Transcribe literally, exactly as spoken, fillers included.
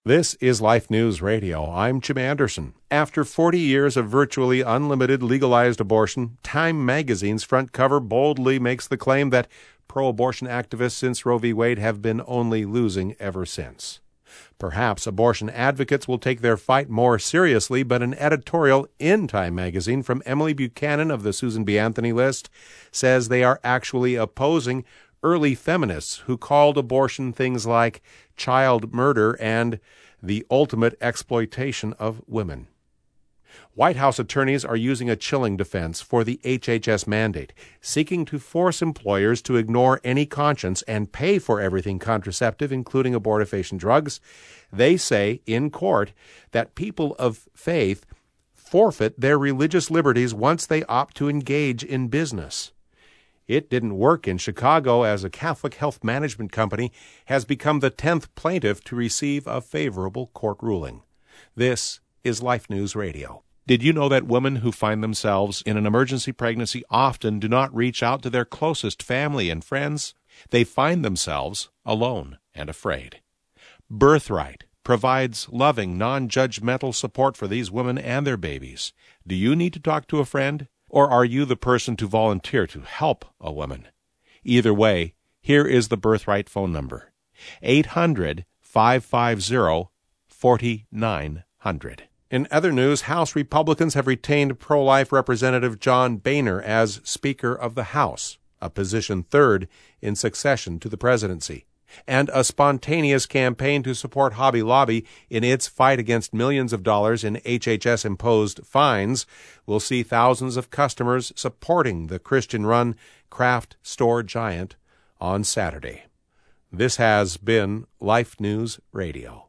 This is Life News Radio. I'm Jim Anderson. After forty years of virtually unlimited legalized abortion, Time magazine's front cover boldly makes the claim that pro-abortion activists since Roe v. Wade have been only losing ever since. Perhaps abortion advocates will take their fight more seriously, but an editorial in Time magazine from Emily Buchanan of the Susan B. Anthony list says they are actually opposing early feminists who called abortion things like child murder and the ultimate exploitation of women. White House attorneys are using a chilling defense for the H H S mandate, seeking to force employers to ignore any conscience and pay for everything contraceptive, including abortifacient drugs. They say in court that people of faith forfeit their religious liberties once they opt to engage in business. It didn't work in Chicago, as a Catholic health management company has become the tenth plaintiff to receive a favorable court ruling. This is Life News Radio. Did you know that women who find themselves in an emergency pregnancy often do not reach out to their closest family and friends? They find themselves alone and afraid. Birthright provides loving, non-judgmental support for these women and their babies. Do you need to talk to a friend? Or are you the person to volunteer to help a woman? Either way, here is the Birthright phone number, eight hundred, five five zero, four nine zero zero. In other news, House Republicans have retained pro-life Representative John Boehner as Speaker of the House, a position third in succession to the presidency. And a spontaneous campaign to support Hobby Lobby in its fight against millions of dollars in H H S-imposed fines will see thousands of customers supporting the Christian-run craft store giant on Saturday. This has been Life News Radio.